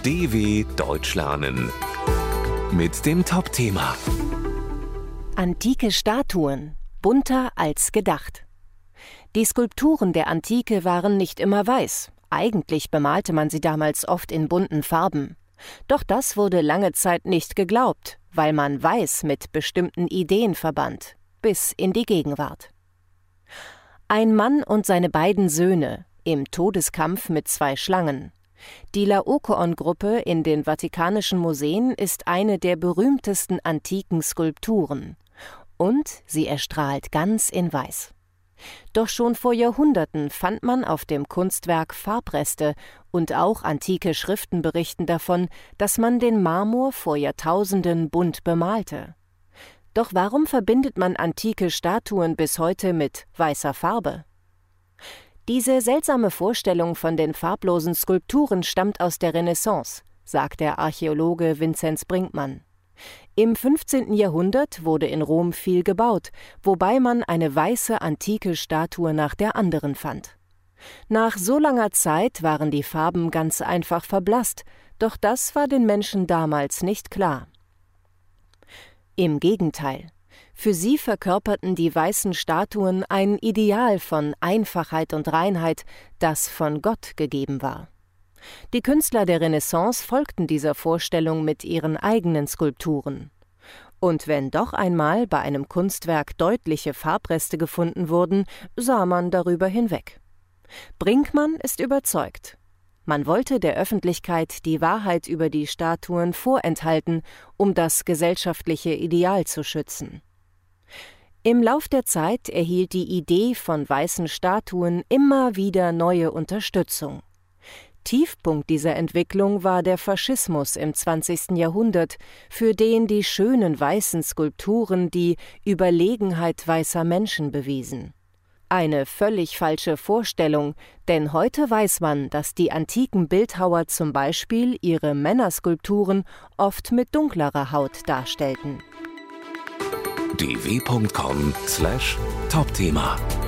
DW Deutsch lernen mit dem Top-Thema Antike Statuen, bunter als gedacht. Die Skulpturen der Antike waren nicht immer weiß. Eigentlich bemalte man sie damals oft in bunten Farben. Doch das wurde lange Zeit nicht geglaubt, weil man Weiß mit bestimmten Ideen verband, bis in die Gegenwart. Ein Mann und seine beiden Söhne im Todeskampf mit 2 Schlangen. Die Laokoon-Gruppe in den Vatikanischen Museen ist eine der berühmtesten antiken Skulpturen. Und sie erstrahlt ganz in Weiß. Doch schon vor Jahrhunderten fand man auf dem Kunstwerk Farbreste und auch antike Schriften berichten davon, dass man den Marmor vor Jahrtausenden bunt bemalte. Doch warum verbindet man antike Statuen bis heute mit weißer Farbe? Diese seltsame Vorstellung von den farblosen Skulpturen stammt aus der Renaissance, sagt der Archäologe Vinzenz Brinkmann. Im 15. Jahrhundert wurde in Rom viel gebaut, wobei man eine weiße antike Statue nach der anderen fand. Nach so langer Zeit waren die Farben ganz einfach verblasst, doch das war den Menschen damals nicht klar. Im Gegenteil. Für sie verkörperten die weißen Statuen ein Ideal von Einfachheit und Reinheit, das von Gott gegeben war. Die Künstler der Renaissance folgten dieser Vorstellung mit ihren eigenen Skulpturen. Und wenn doch einmal bei einem Kunstwerk deutliche Farbreste gefunden wurden, sah man darüber hinweg. Brinkmann ist überzeugt. Man wollte der Öffentlichkeit die Wahrheit über die Statuen vorenthalten, um das gesellschaftliche Ideal zu schützen. Im Lauf der Zeit erhielt die Idee von weißen Statuen immer wieder neue Unterstützung. Tiefpunkt dieser Entwicklung war der Faschismus im 20. Jahrhundert, für den die schönen weißen Skulpturen die Überlegenheit weißer Menschen bewiesen. Eine völlig falsche Vorstellung, denn heute weiß man, dass die antiken Bildhauer zum Beispiel ihre Männerskulpturen oft mit dunklerer Haut darstellten. dw.com/Topthema